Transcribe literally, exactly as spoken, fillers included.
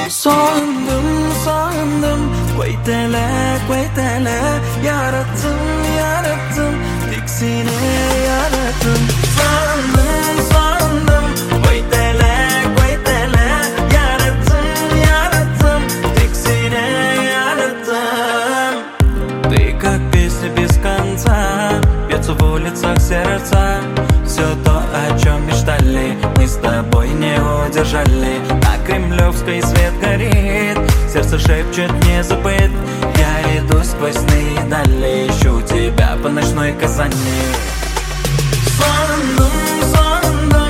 Soğandım, soğandım. Weytele, weytele. Yarattım, yarattım. Tiksine yarattım. Soğandım, soğandım. Weytele, weytele. Yarattım, yarattım. Tiksine yarattым. Ты как песня без конца, бьется в улицах сердца. Все то, о чем мечтали, мы с тобой не удержали. На Кремлевской свет горит, сердце шепчет не забыть. Я иду сквозь сны и дали, ищу тебя по ночной Казани. Soğandım, soğandım.